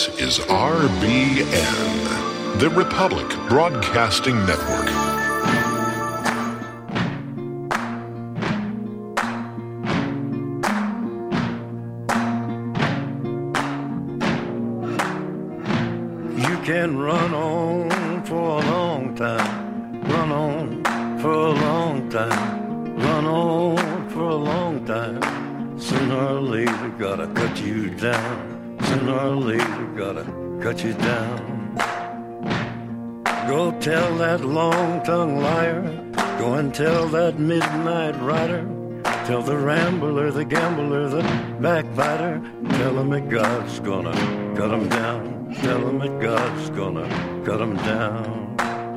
This is RBN, the Republic Broadcasting Network. You can run on for a long time, run on for a long time, run on for a long time. Sooner or later, gotta cut you down. Sooner or later, gotta cut you down. Go tell that long-tongued liar. Go and tell that midnight rider. Tell the rambler, the gambler, the backbiter. Tell him that God's gonna cut him down. Tell him that God's gonna cut him down.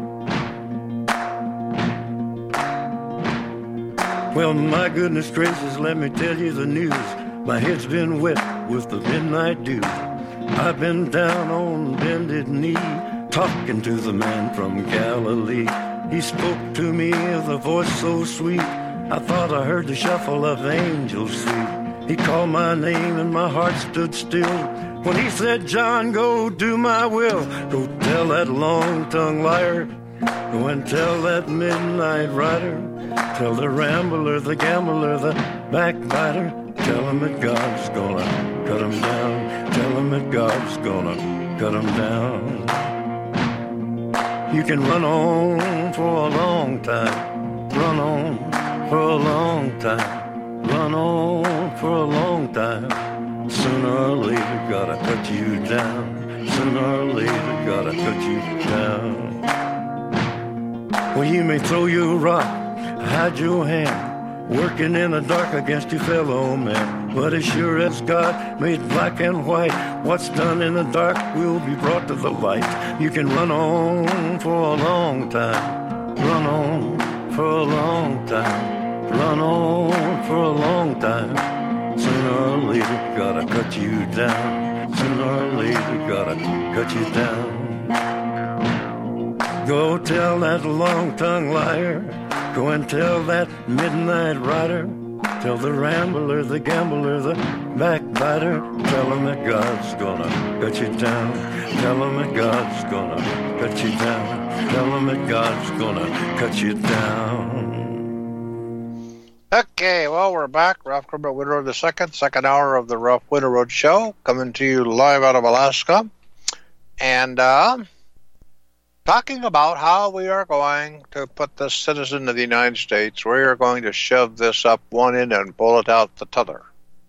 Well, my goodness gracious, let me tell you the news. My head's been wet with the midnight dew. I've been down on bended knee, talking to the man from Galilee. He spoke to me with a voice so sweet, I thought I heard the shuffle of angels sweet. He called my name and my heart stood still when he said, John, go do my will. Go tell that long-tongued liar. Go and tell that midnight rider. Tell the rambler, the gambler, the backbiter. Tell him that God's gonna cut him down. Tell him that God's gonna cut him down. You can run on for a long time. Run on for a long time. Run on for a long time. Sooner or later, gotta cut you down. Sooner or later, gotta cut you down. Well, you may throw your rock, hide your hand, working in the dark against your fellow man. But as sure as God made black and white, what's done in the dark will be brought to the light. You can run on for a long time. Run on for a long time. Run on for a long time. Sooner or later, gotta cut you down. Sooner or later, gotta cut you down. Go tell that long-tongued liar. Go and tell that midnight rider. Tell the rambler, the gambler, the backbiter. Tell him that God's gonna cut you down. Tell him that God's gonna cut you down. Tell him that God's gonna cut you down. Okay, well, we're back. Ralph Crimble Winterroad II, second hour of the Ralph Winterroad Show, coming to you live out of Alaska. And talking about how we are going to put the citizen of the United States, we are going to shove this up one end and pull it out the t'other.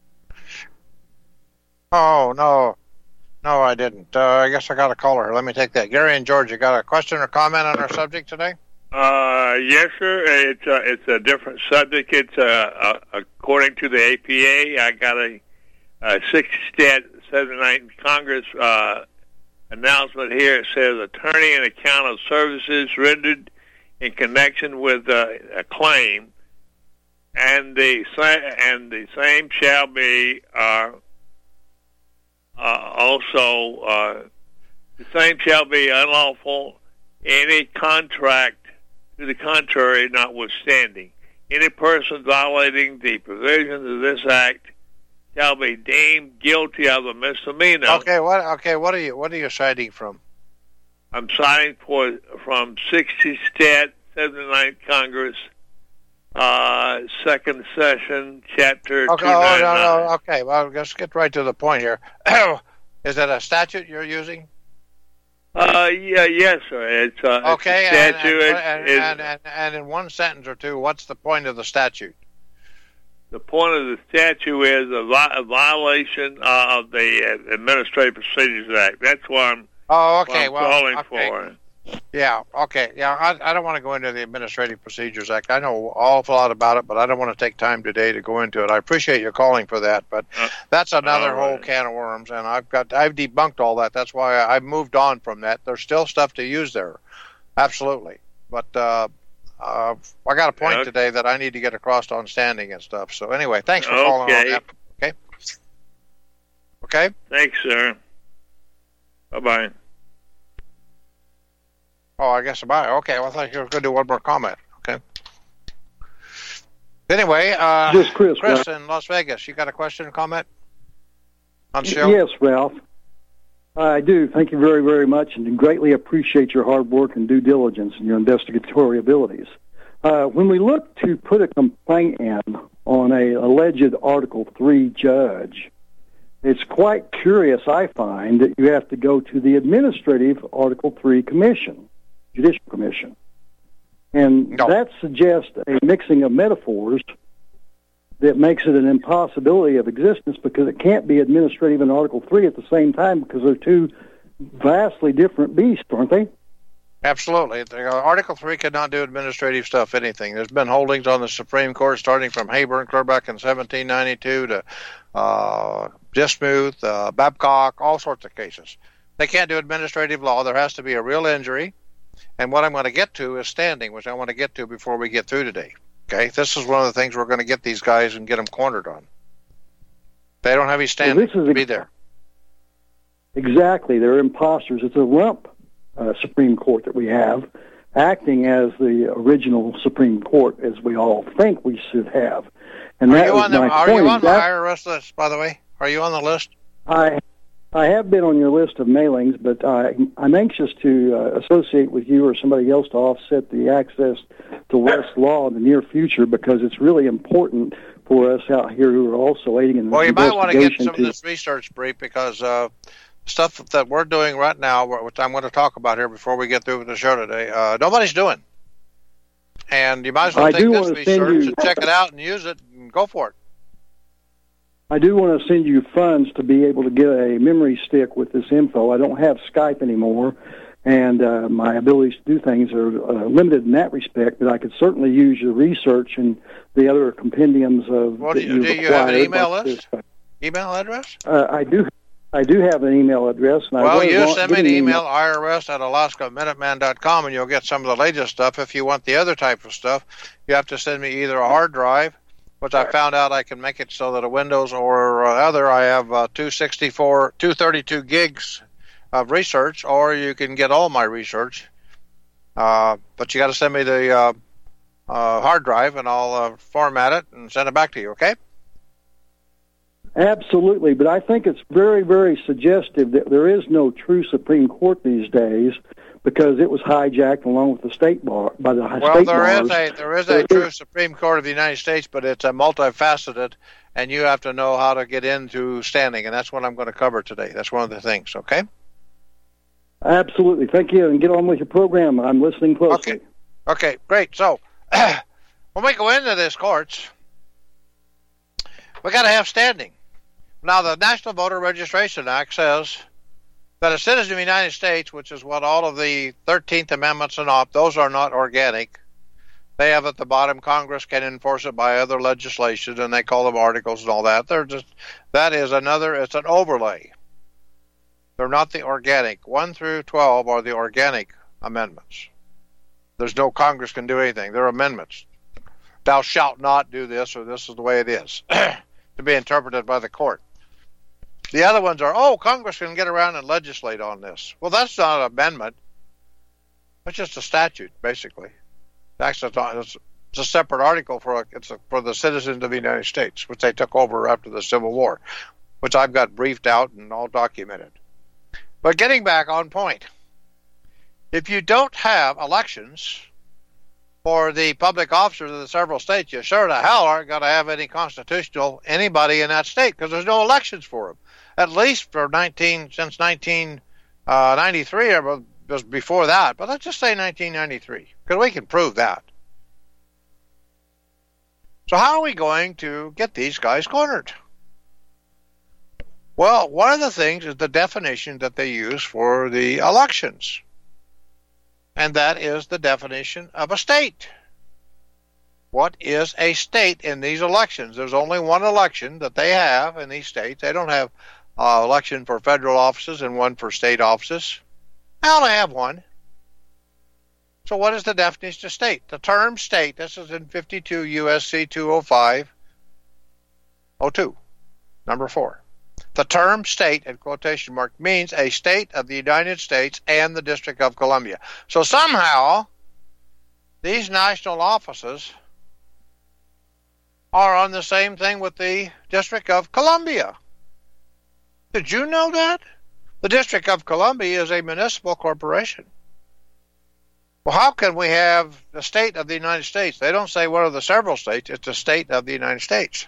Oh, no. No, I didn't. I guess I got a caller here. Let me take that. Gary and George, you got a question or comment on our subject today? Yes, sir. It's a different subject. It's according to the APA, I got a 60-stat 79 Congress announcement here. It says attorney and account of services rendered in connection with a claim, and the same shall be also the same shall be unlawful any contract to the contrary notwithstanding. Any person violating the provisions of this act shall be deemed guilty of a misdemeanor. Okay, what are you citing from? I'm citing from 60 Stat 79 Congress, second session, chapter 299. Okay, well, let's get right to the point here. Is it a statute you're using? Yes, sir. It's okay, it's a statute. And in one sentence or two, what's the point of the statute? The point of the statute is a violation of the Administrative Procedures Act. That's what I'm calling for. Yeah, okay. Yeah, I don't want to go into the Administrative Procedures Act. I know an awful lot about it, but I don't want to take time today to go into it. I appreciate your calling for that, but that's another whole can of worms, and I've debunked all that. That's why I've moved on from that. There's still stuff to use there, absolutely. But I got a point today that I need to get across on standing and stuff. So anyway, thanks for calling on that. Okay? Okay? Thanks, sir. Bye-bye. Oh, I guess bye. Okay, well, I thought you were going to do one more comment. Okay. Anyway, Chris in Las Vegas, you got a question or comment on the show? Yes, Ralph. I do. Thank you very, very much, and greatly appreciate your hard work and due diligence and your investigatory abilities. When we look to put a complaint in on a alleged Article 3 judge, it's quite curious, I find, that you have to go to the administrative Article 3 commission, judicial commission. And that suggests a mixing of metaphors that makes it an impossibility of existence, because it can't be administrative and Article 3 at the same time, because they're two vastly different beasts, aren't they? Absolutely. Article 3 cannot do administrative stuff, anything. There's been holdings on the Supreme Court starting from Hayburn, clear back in 1792 to Dismuth, Babcock, all sorts of cases. They can't do administrative law. There has to be a real injury. And what I'm going to get to is standing, which I want to get to before we get through today. Okay? This is one of the things we're going to get these guys and get them cornered on. They don't have any standing to be there. Exactly. They're imposters. It's a rump Supreme Court that we have, acting as the original Supreme Court, as we all think we should have. And are you on the IRS list, by the way? Are you on the list? I have been on your list of mailings, but I'm anxious to associate with you or somebody else to offset the access to Westlaw in the near future, because it's really important for us out here who are also aiding in the investigation. Well, you might want to get some of this research brief, because stuff that we're doing right now, which I'm going to talk about here before we get through with the show today, nobody's doing. And you might as well take this research and check it out and use it and go for it. I do want to send you funds to be able to get a memory stick with this info. I don't have Skype anymore, and my abilities to do things are limited in that respect, but I could certainly use your research and the other compendiums of do you have an email list? Email address? I do have an email address. And you send me an email, irs@alaskaminuteman.com, and you'll get some of the latest stuff. If you want the other type of stuff, you have to send me either a hard drive, which I found out I can make it so that a Windows or other, I have 232 gigs of research, or you can get all my research. But you got to send me the hard drive, and I'll format it and send it back to you, okay? Absolutely, but I think it's very, very suggestive that there is no true Supreme Court these days, because it was hijacked along with the state bar by the state bars. Well, there is a true Supreme Court of the United States, but it's a multifaceted, and you have to know how to get into standing, and that's what I'm going to cover today. That's one of the things, okay? Absolutely. Thank you, and get on with your program. I'm listening closely. Okay, great. So, when we go into this courts, we got to have standing. Now, the National Voter Registration Act says that a citizen of the United States, which is what all of the 13th Amendments and all, those are not organic. They have at the bottom, Congress can enforce it by other legislation, and they call them articles and all that. It's an overlay. They're not the organic. 1 through 12 are the organic amendments. There's no Congress can do anything. They're amendments. Thou shalt not do this, or this is the way it is, to be interpreted by the court. The other ones are, Congress can get around and legislate on this. Well, that's not an amendment. That's just a statute, basically. Actually, it's a separate article for the citizens of the United States, which they took over after the Civil War, which I've got briefed out and all documented. But getting back on point, if you don't have elections for the public officers of the several states, you sure the hell aren't going to have any anybody in that state, because there's no elections for them. At least since 1993, or was before that, but let's just say 1993, because we can prove that. So how are we going to get these guys cornered? Well, one of the things is the definition that they use for the elections, and that is the definition of a state. What is a state in these elections? There's only one election that they have in these states. They don't have election for federal offices and one for state offices. They only have one. So what is the definition of state? The term state, this is in 52 U.S.C. 205-02, number 4. The term state, in quotation mark, means a state of the United States and the District of Columbia. So somehow, these national offices are on the same thing with the District of Columbia. Did you know that? The District of Columbia is a municipal corporation. Well, how can we have the state of the United States? They don't say what are the several states. It's the state of the United States.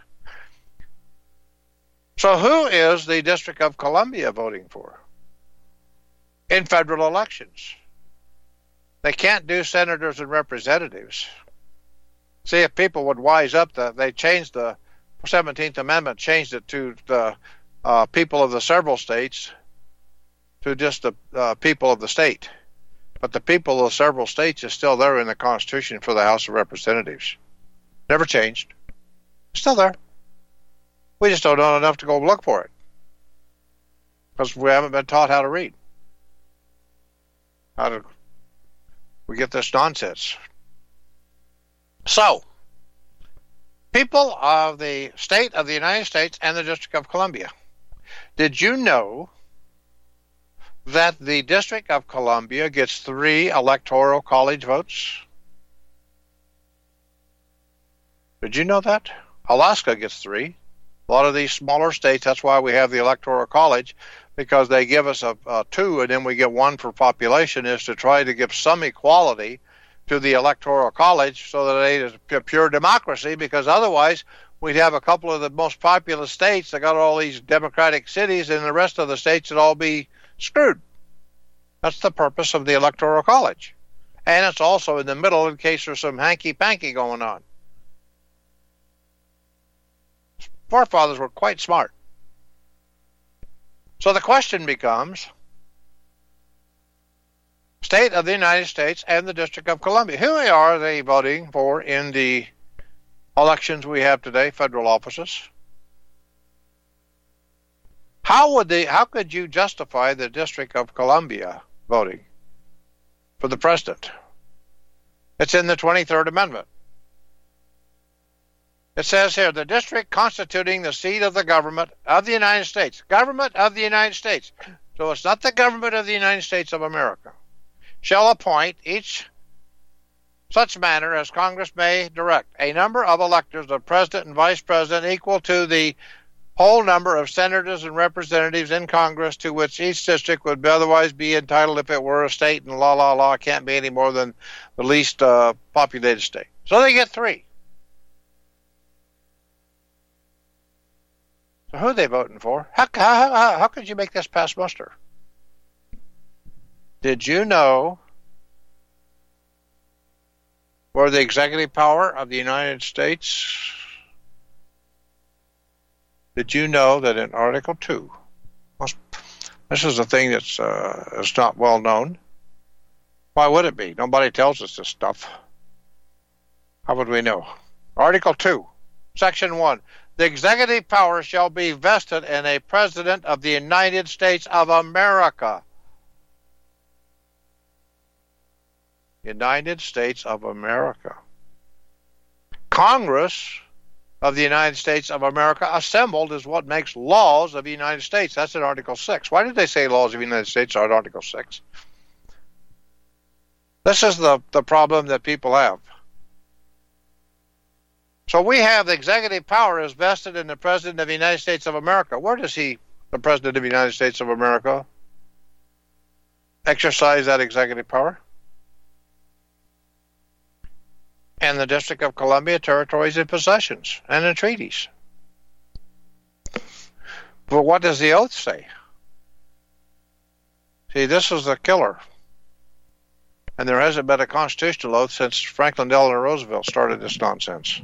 So who is the District of Columbia voting for in federal elections? They can't do senators and representatives. See, if people would wise up, they changed the 17th Amendment, changed it to the people of the several states to just the people of the state. But the people of the several states is still there in the Constitution for the House of Representatives. Never changed. Still there. We just don't know enough to go look for it because we haven't been taught how to read. How do we get this nonsense? So, people of the state of the United States and the District of Columbia, did you know that the District of Columbia gets 3 electoral college votes? Did you know that? Alaska gets 3. A lot of these smaller states, that's why we have the Electoral College, because they give us a 2 and then we get 1 for population, is to try to give some equality to the Electoral College so that it is a pure democracy, because otherwise we'd have a couple of the most populous states that got all these democratic cities and the rest of the states would all be screwed. That's the purpose of the Electoral College. And it's also in the middle in case there's some hanky-panky going on. Forefathers were quite smart. So the question becomes, state of the United States and the District of Columbia, who are they voting for in the elections we have today, federal offices? How could you justify the District of Columbia voting for the president? It's in the 23rd Amendment. It says here, the district constituting the seat of the government of the United States. Government of the United States. So it's not the government of the United States of America. Shall appoint each such manner as Congress may direct a number of electors of president and vice president equal to the whole number of senators and representatives in Congress to which each district would otherwise be entitled if it were a state, and it can't be any more than the least populated state. So they get 3. So who are they voting for? How could you make this pass muster? Did you know where the executive power of the United States? Did you know that in Article 2, this is a thing that's is not well known. Why would it be? Nobody tells us this stuff. How would we know? Article 2, Section 1. The executive power shall be vested in a president of the United States of America. United States of America. Congress of the United States of America assembled is what makes laws of the United States. That's in Article 6. Why did they say laws of the United States are in Article 6? This is the problem that people have. So we have the executive power is vested in the President of the United States of America. Where does the President of the United States of America, exercise that executive power? And the District of Columbia, territories and possessions, and the treaties. But what does the oath say? See, this is the killer. And there hasn't been a constitutional oath since Franklin Delano Roosevelt started this nonsense.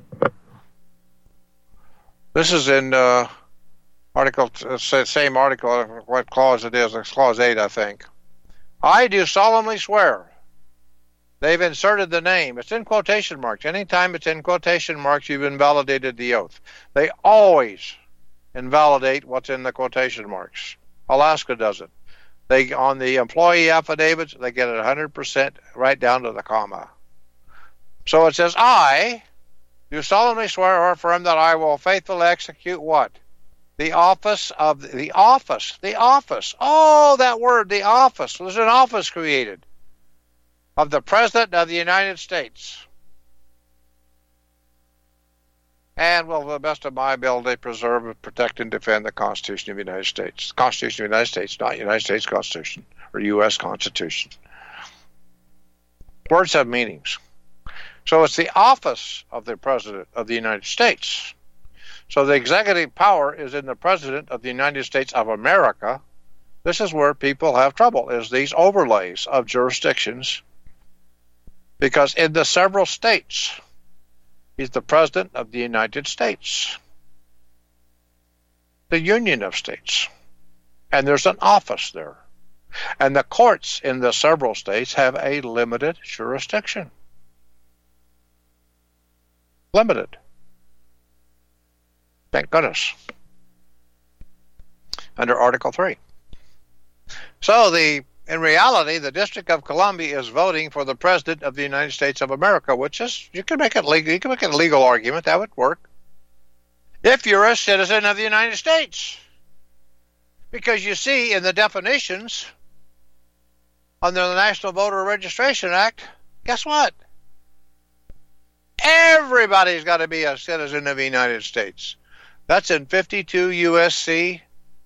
This is in article, same article, what clause it is. It's clause 8, I think. I do solemnly swear. They've inserted the name. It's in quotation marks. Anytime it's in quotation marks, you've invalidated the oath. They always invalidate what's in the quotation marks. Alaska does it. They, on the employee affidavits, they get it 100% right down to the comma. So it says, I do solemnly swear or affirm that I will faithfully execute what? The office of the office. The office. Oh, that word, the office. There's an office created of the President of the United States. and will, to the best of my ability, preserve, protect, and defend the Constitution of the United States. The Constitution of the United States, not United States Constitution or U.S. Constitution. Words have meanings. So it's the office of the President of the United States. So the executive power is in the President of the United States of America. This is where people have trouble, is these overlays of jurisdictions. Because in the several states, he's the President of the United States, the Union of States. And there's an office there. And the courts in the several states have a limited jurisdiction. Limited. Thank goodness. Under Article 3. So in reality, the District of Columbia is voting for the President of the United States of America, which is, you can make it legal. You can make a legal argument. That would work. If you're a citizen of the United States. Because you see, in the definitions under the National Voter Registration Act, guess what? Everybody's got to be a citizen of the United States. That's in 52 U.S.C.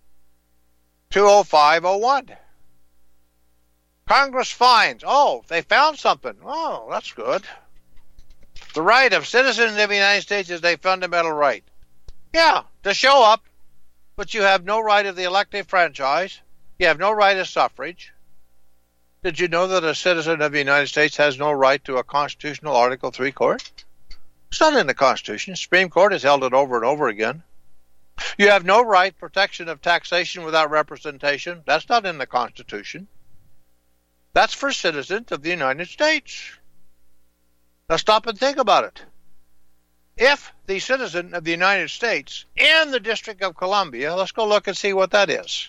20501. Congress finds, they found something. Oh, that's good. The right of citizens of the United States is a fundamental right. Yeah, to show up, but you have no right of the elective franchise. You have no right of suffrage. Did you know that a citizen of the United States has no right to a constitutional Article 3 court? It's not in the Constitution. The Supreme Court has held it over and over again. You have no right protection of taxation without representation. That's not in the Constitution. That's for citizens of the United States. Now stop and think about it. If the citizen of the United States in the District of Columbia, let's go look and see what that is.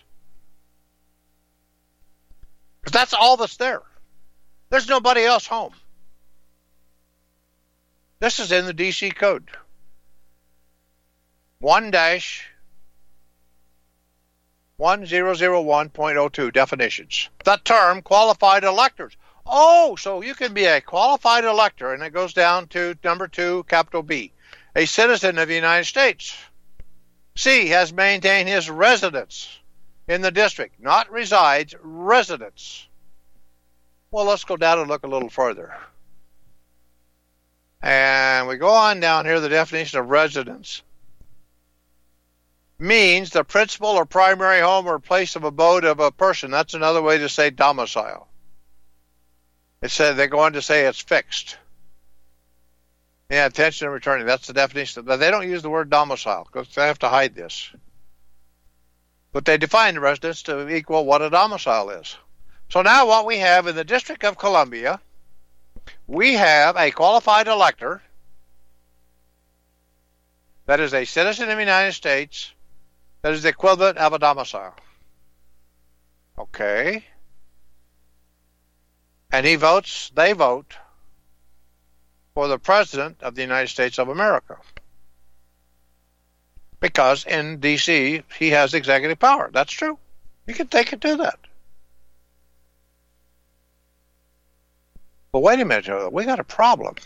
Because that's all that's there. There's nobody else home. This is in the D.C. Code. 1-1001.02 definitions. The term qualified electors. Oh, so you can be a qualified elector, and it goes down to number 2, capital B. A citizen of the United States. C, has maintained his residence in the district, not resides, residence. Well, let's go down and look a little further. And we go on down here, the definition of residence means the principal or primary home or place of abode of a person. That's another way to say domicile. It said they're going to say it's fixed. Yeah, attention and returning. That's the definition. But they don't use the word domicile because they have to hide this. But they define the residence to equal what a domicile is. So now what we have in the District of Columbia, we have a qualified elector that is a citizen of the United States that is the equivalent of a domicile. Okay. And he votes, they vote for the President of the United States of America. Because in D.C., he has executive power. That's true. You can take it to that. But wait a minute, we got a problem.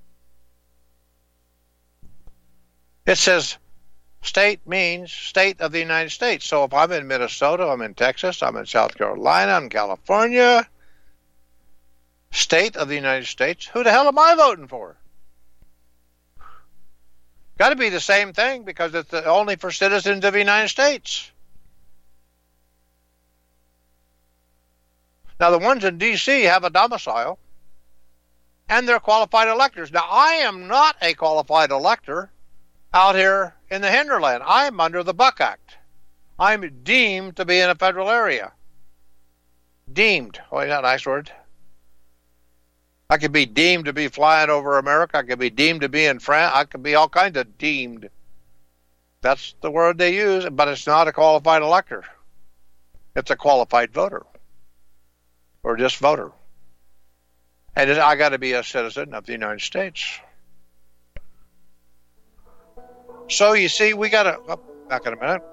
It says state means state of the United States. So if I'm in Minnesota, I'm in Texas, I'm in South Carolina, I'm in California, state of the United States, who the hell am I voting for? Got to be the same thing because it's only for citizens of the United States. Now the ones in D.C. have a domicile and they're qualified electors. Now I am not a qualified elector out here in the hinterland. I'm under the Buck Act. I'm deemed to be in a federal area. Deemed. Oh, isn't that a nice word? I could be deemed to be flying over America. I could be deemed to be in France. I could be all kinds of deemed. That's the word they use, but it's not a qualified elector. It's a qualified voter. Or just voter. And I got to be a citizen of the United States. So you see, we got to... back in a minute.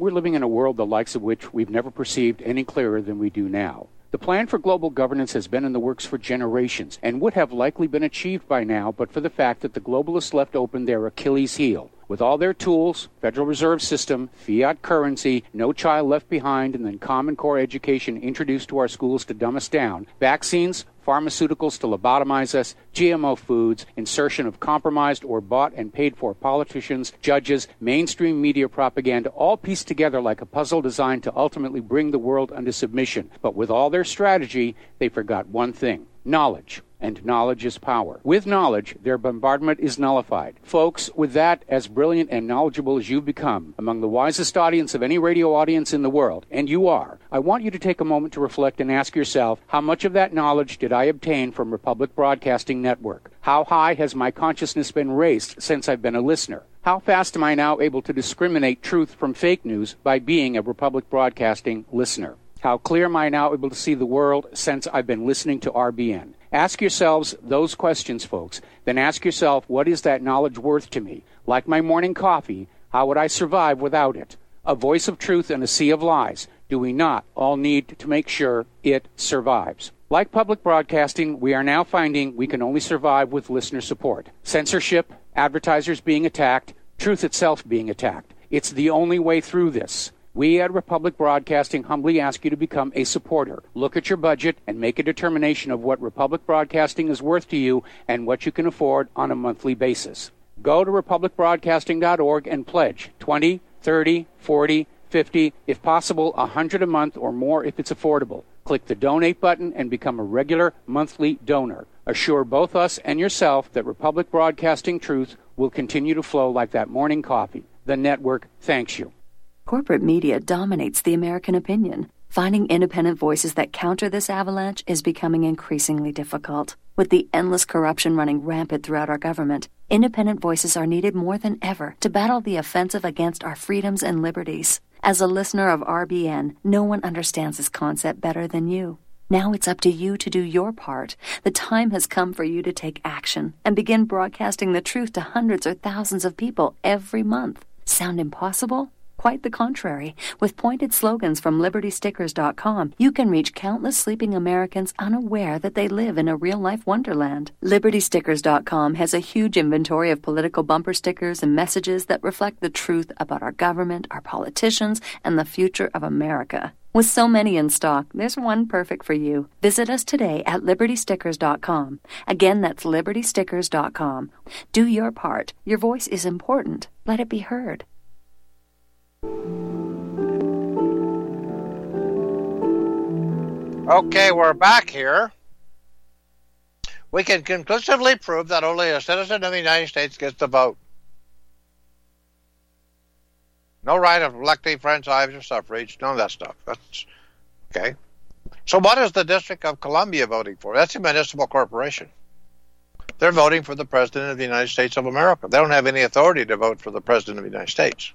we're living in a world the likes of which we've never perceived any clearer than we do now. The plan for global governance has been in the works for generations and would have likely been achieved by now but for the fact that the globalists left open their Achilles heel. With all their tools, Federal Reserve System, fiat currency, no child left behind, and then Common Core education introduced to our schools to dumb us down, vaccines, pharmaceuticals to lobotomize us, GMO foods, insertion of compromised or bought and paid for politicians, judges, mainstream media propaganda, all pieced together like a puzzle designed to ultimately bring the world under submission. But with all their strategy, they forgot one thing: knowledge. And knowledge is power. With knowledge, their bombardment is nullified. Folks, with that, as brilliant and knowledgeable as you've become, among the wisest audience of any radio audience in the world, and you are, I want you to take a moment to reflect and ask yourself, how much of that knowledge did I obtain from Republic Broadcasting Network? How high has my consciousness been raised since I've been a listener? How fast am I now able to discriminate truth from fake news by being a Republic Broadcasting listener? How clear am I now able to see the world since I've been listening to RBN? Ask yourselves those questions, folks. Then ask yourself, what is that knowledge worth to me? Like my morning coffee, how would I survive without it? A voice of truth in a sea of lies. Do we not all need to make sure it survives? Like public broadcasting, we are now finding we can only survive with listener support. Censorship, advertisers being attacked, truth itself being attacked. It's the only way through this. We at Republic Broadcasting humbly ask you to become a supporter. Look at your budget and make a determination of what Republic Broadcasting is worth to you and what you can afford on a monthly basis. Go to republicbroadcasting.org and pledge $20, $30, $40, $50, if possible, $100 a month or more if it's affordable. Click the donate button and become a regular monthly donor. Assure both us and yourself that Republic Broadcasting truth will continue to flow like that morning coffee. The network thanks you. Corporate media dominates the American opinion. Finding independent voices that counter this avalanche is becoming increasingly difficult. With the endless corruption running rampant throughout our government, independent voices are needed more than ever to battle the offensive against our freedoms and liberties. As a listener of RBN, no one understands this concept better than you. Now it's up to you to do your part. The time has come for you to take action and begin broadcasting the truth to hundreds or thousands of people every month. Sound impossible? Quite the contrary. With pointed slogans from LibertyStickers.com, you can reach countless sleeping Americans unaware that they live in a real-life wonderland. LibertyStickers.com has a huge inventory of political bumper stickers and messages that reflect the truth about our government, our politicians, and the future of America. With so many in stock, there's one perfect for you. Visit us today at LibertyStickers.com. Again, that's LibertyStickers.com. Do your part. Your voice is important. Let it be heard. Okay, we're back here. We can conclusively prove that only a citizen of the United States gets to vote. No right of elective franchise or suffrage, none of that stuff. That's okay. So what is the District of Columbia voting for? That's a municipal corporation. They're voting for the President of the United States of America. They don't have any authority to vote for the President of the United States.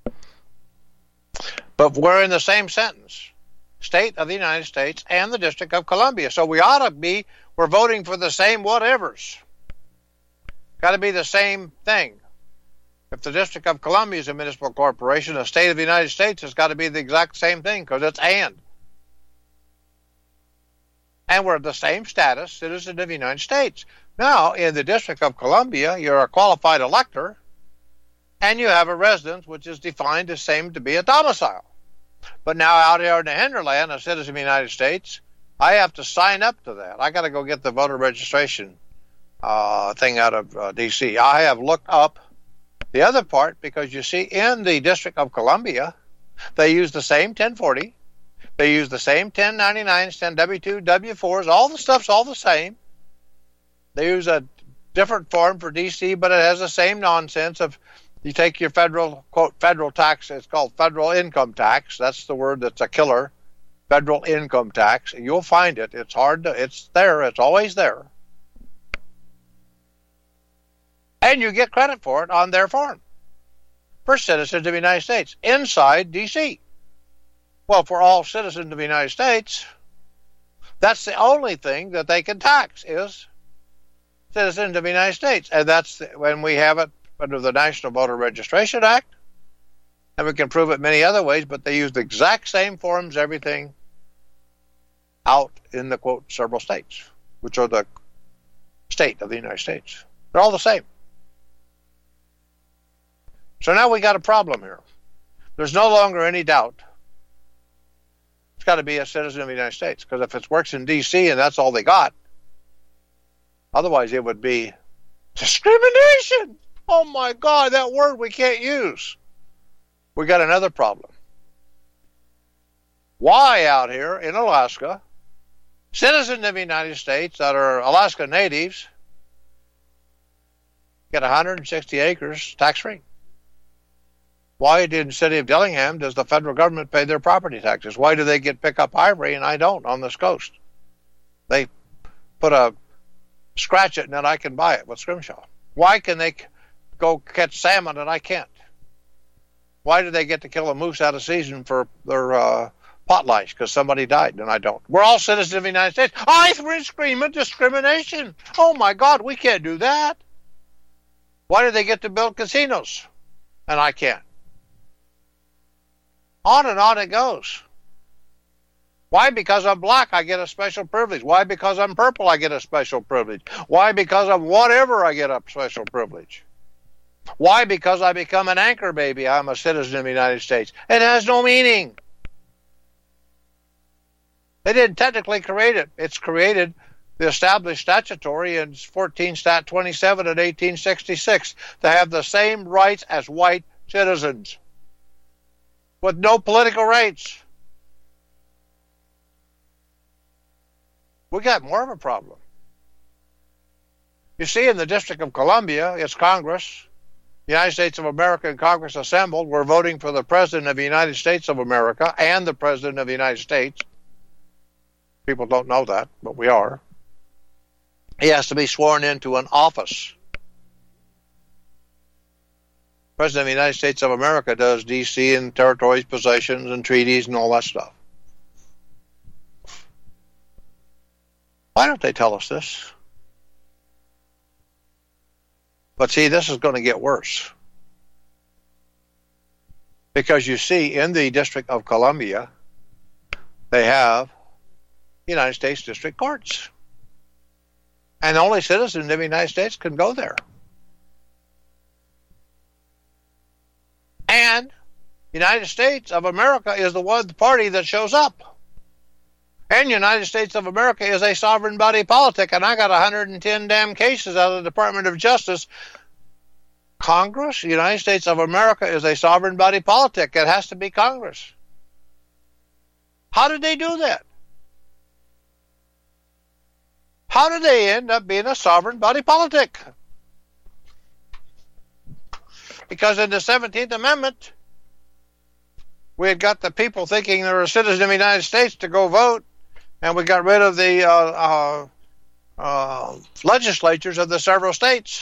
But we're in the same sentence. State of the United States and the District of Columbia. So we ought to be, we're voting for the same whatevers. Got to be the same thing. If the District of Columbia is a municipal corporation, the State of the United States has got to be the exact same thing because it's and. And we're the same status, citizen of the United States. Now, in the District of Columbia, you're a qualified elector and you have a residence which is defined as same to be a domicile. But now out here in the hinterland, a citizen of the United States, I have to sign up to that. I got to go get the voter registration thing out of D.C. I have looked up the other part because, you see, in the District of Columbia, they use the same 1040. They use the same 1099s, 10W2, W4s. All the stuff's all the same. They use a different form for D.C., but it has the same nonsense of you take your federal, quote, federal tax. It's called federal income tax. That's the word that's a killer. Federal income tax. You'll find it. It's hard to, it's there. It's always there. And you get credit for it on their form for citizens of the United States inside D.C. Well, for all citizens of the United States, that's the only thing that they can tax is citizens of the United States. And that's when we have it under the National Voter Registration Act. And we can prove it many other ways, but they use the exact same forms, everything out in the, quote, several states, which are the state of the United States. They're all the same. So now we got a problem here. There's no longer any doubt. It's got to be a citizen of the United States, because if it works in D.C. and that's all they got, otherwise it would be discrimination. Oh my God, that word we can't use. We got another problem. Why out here in Alaska, citizens of the United States that are Alaska natives get 160 acres tax-free? Why in the city of Dillingham does the federal government pay their property taxes? Why do they get pick up ivory and I don't on this coast? They put a scratch it and then I can buy it with Scrimshaw. Why can they go catch salmon and I can't? Why do they get to kill a moose out of season for their potlatch because somebody died and I don't? We're all citizens of the United States. I scream at discrimination. Oh my God, we can't do that. Why do they get to build casinos and I can't? On and on it goes. Why? Because I'm black, I get a special privilege. Why? Because I'm purple, I get a special privilege. Why? Because I'm whatever, I get a special privilege. Why? Because I become an anchor baby, I'm a citizen of the United States. It has no meaning. They didn't technically create it. It's created the established statutory in 14 Stat 27 in 1866 to have the same rights as white citizens with no political rights. We got more of a problem. You see, in the District of Columbia, it's Congress, the United States of America and Congress assembled. We're voting for the President of the United States of America and the President of the United States. People don't know that, but we are. He has to be sworn into an office. President of the United States of America does D.C. and territories, possessions, and treaties and all that stuff. Why don't they tell us this? But see, this is going to get worse. Because you see, in the District of Columbia, they have United States District Courts. And only citizens of the United States can go there. And the United States of America is the party that shows up. And the United States of America is a sovereign body politic, and I got 110 damn cases out of the Department of Justice. Congress, the United States of America is a sovereign body politic. It has to be Congress. How did they do that? How did they end up being a sovereign body politic? Because in the 17th Amendment, we had got the people thinking they were a citizen of the United States to go vote, and we got rid of the legislatures of the several states.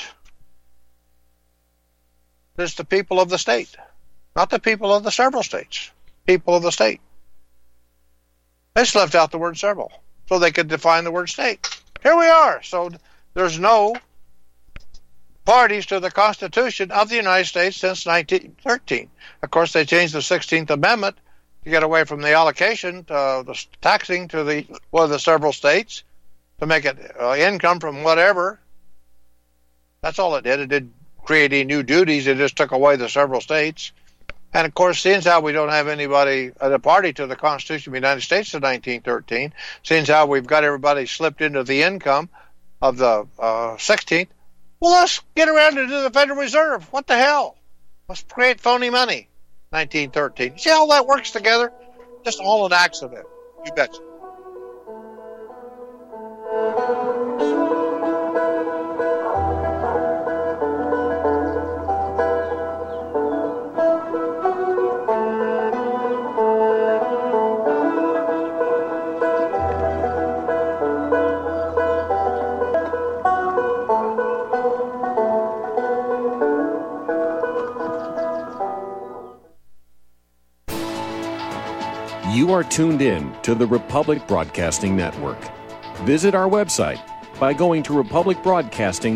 It's the people of the state, not the people of the several states. People of the state. They just left out the word several so they could define the word state. Here we are. So there's no parties to the Constitution of the United States since 1913. Of course, they changed the 16th Amendment to get away from the allocation, the taxing to the several states, to make it income from whatever. That's all it did. It didn't create any new duties. It just took away the several states. And of course, seeing how we don't have anybody, a party to the Constitution of the United States in 1913, seeing how we've got everybody slipped into the income of the 16th, well, let's get around to the Federal Reserve. What the hell? Let's create phony money. 1913. See how that works together? Just all an accident. You betcha. You are tuned in to the Republic Broadcasting Network. Visit our website by going to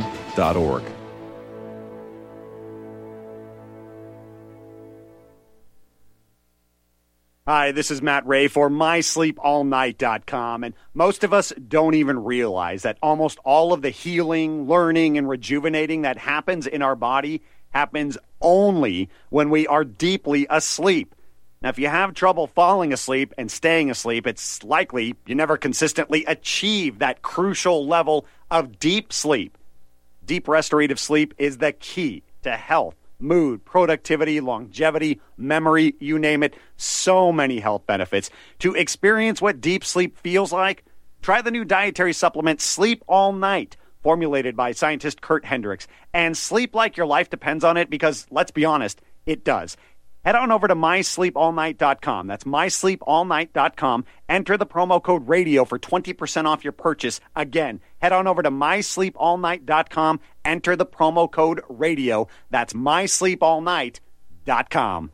republicbroadcasting.org. Hi, this is Matt Ray for MySleepAllNight.com, and most of us don't even realize that almost all of the healing, learning, and rejuvenating that happens in our body happens only when we are deeply asleep. Now, if you have trouble falling asleep and staying asleep, it's likely you never consistently achieve that crucial level of deep sleep. Deep restorative sleep is the key to health, mood, productivity, longevity, memory, you name it. So many health benefits. To experience what deep sleep feels like, try the new dietary supplement Sleep All Night, formulated by scientist Kurt Hendricks. And sleep like your life depends on it because, let's be honest, it does. Head on over to MySleepAllNight.com. That's MySleepAllNight.com. Enter the promo code RADIO for 20% off your purchase. Again, head on over to MySleepAllNight.com. Enter the promo code RADIO. That's MySleepAllNight.com.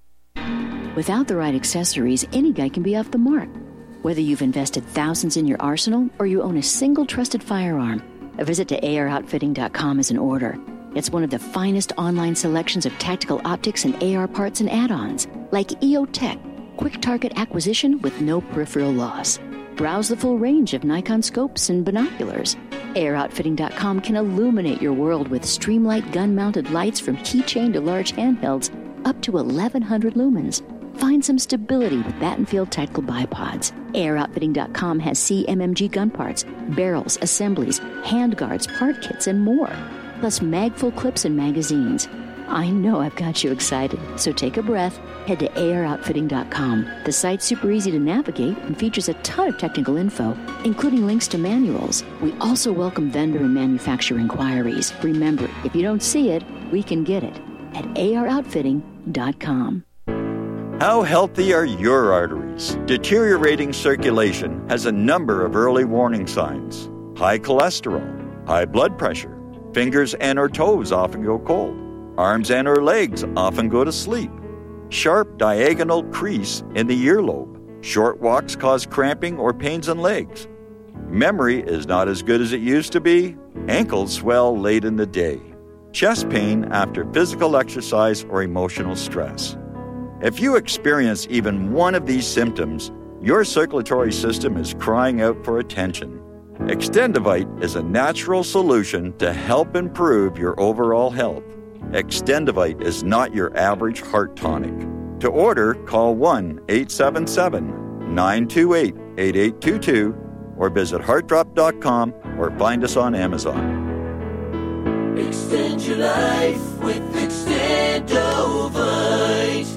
Without the right accessories, any guy can be off the mark. Whether you've invested thousands in your arsenal or you own a single trusted firearm, a visit to AROutfitting.com is in order. It's one of the finest online selections of tactical optics and AR parts and add-ons, like EOTech, quick target acquisition with no peripheral loss. Browse the full range of Nikon scopes and binoculars. AROutfitting.com can illuminate your world with Streamlight gun-mounted lights from keychain to large handhelds, up to 1,100 lumens. Find some stability with Battenfield tactical bipods. AROutfitting.com has CMMG gun parts, barrels, assemblies, handguards, part kits, and more. Plus mag-full clips and magazines. I know I've got you excited, so take a breath. Head to AROutfitting.com. The site's super easy to navigate and features a ton of technical info, including links to manuals. We also welcome vendor and manufacturer inquiries. Remember, if you don't see it, we can get it at AROutfitting.com. How healthy are your arteries? Deteriorating circulation has a number of early warning signs. High cholesterol, high blood pressure. Fingers and or toes often go cold. Arms and or legs often go to sleep. Sharp diagonal crease in the earlobe. Short walks cause cramping or pains in legs. Memory is not as good as it used to be. Ankles swell late in the day. Chest pain after physical exercise or emotional stress. If you experience even one of these symptoms, your circulatory system is crying out for attention. Extendivite is a natural solution to help improve your overall health. Extendivite is not your average heart tonic. To order, call 1-877-928-8822 or visit heartdrop.com or find us on Amazon. Extend your life with Extendovite.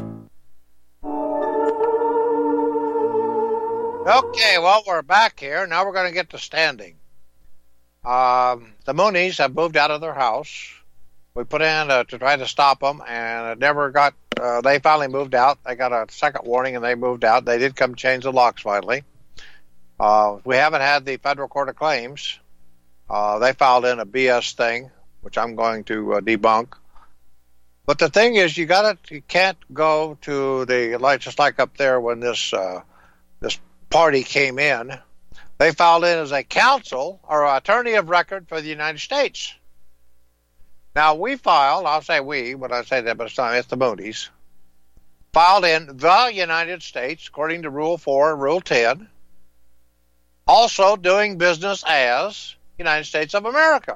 Okay, well, we're back here. Now we're going to get to standing. The Moonies have moved out of their house. We put in to try to stop them, and it never got, they finally moved out. They got a second warning, and they moved out. They did come change the locks finally. We haven't had the Federal Court of Claims. They filed in a BS thing, which I'm going to debunk. But the thing is, you can't go to the, like, just like up there when this party came in, they filed in as a counsel or attorney of record for the United States. Now we filed, I'll say we, but I say that, but it's the Moonies, filed in the United States, according to Rule 4, Rule 10, also doing business as United States of America.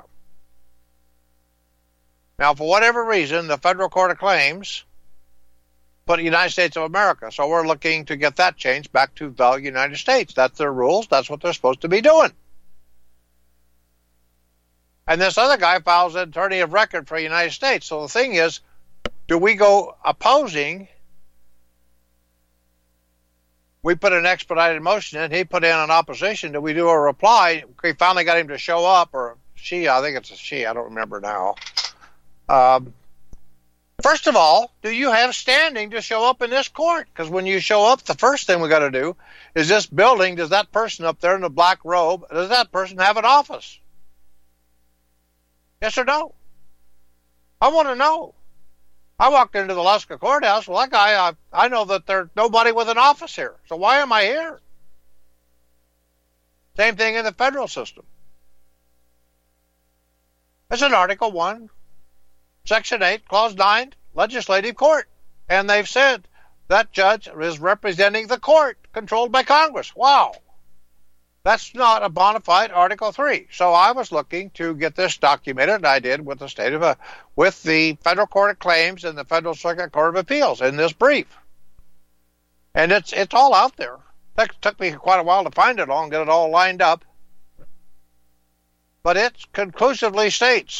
Now, for whatever reason, the Federal Court of Claims put United States of America. So we're looking to get that changed back to the United States. That's their rules. That's what they're supposed to be doing. And this other guy files an attorney of record for the United States. So the thing is, do we go opposing? We put an expedited motion in. He put in an opposition. Do we do a reply? We finally got him to show up, or she, I think it's a she. I don't remember now. First of all, do you have standing to show up in this court? Because when you show up, the first thing we got to do is this building, does that person up there in the black robe, does that person have an office? Yes or no? I want to know. I walked into the Luska courthouse. Well, that guy, I know that there's nobody with an office here. So why am I here? Same thing in the federal system. It's in Article 1. Section 8, Clause 9, Legislative Court. And they've said that judge is representing the court controlled by Congress. Wow. That's not a bona fide Article 3. So I was looking to get this documented, and I did with with the Federal Court of Claims and the Federal Circuit Court of Appeals in this brief. And it's all out there. It took me quite a while to find it all and get it all lined up. But it conclusively states,